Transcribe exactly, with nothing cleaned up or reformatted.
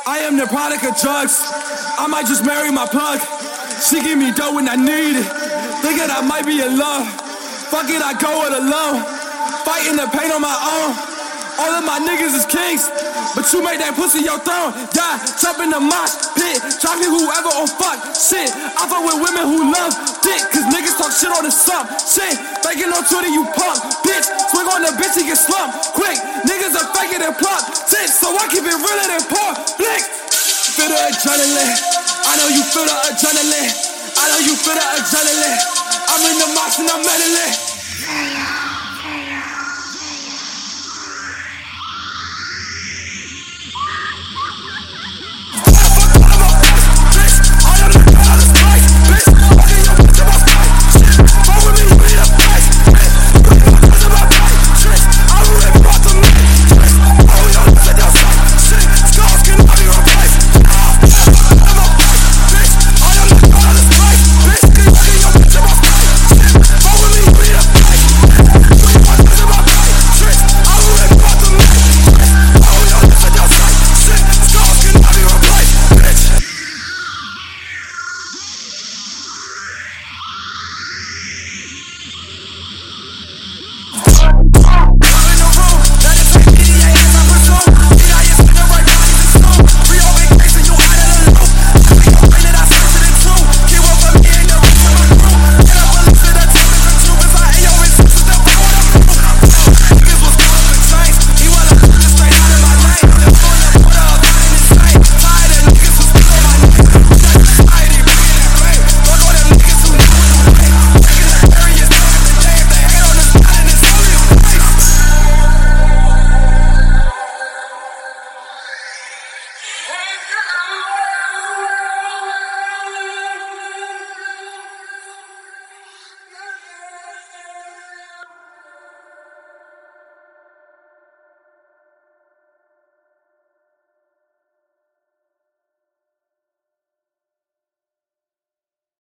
I am the product of drugs. I might just marry my plug. She give me dough when I need it. Thinking I might be in love. Fuck it, I go it alone. Fighting the pain on my own. All of my niggas is kings, but you made that pussy your throne. Yeah, jump in the mosh pit, dropping whoever on fuck shit. I fuck with women who love dick, cause niggas talk shit on the sump shit. Faking on Twitter, you punk bitch. Swing on the bitch, he get slumped quick. Niggas are faking and plump tits, so I keep it realer than porn blick. Feel the adrenaline, I know you feel the adrenaline. I know you feel the adrenaline. I'm in the mosh and I'm meddling.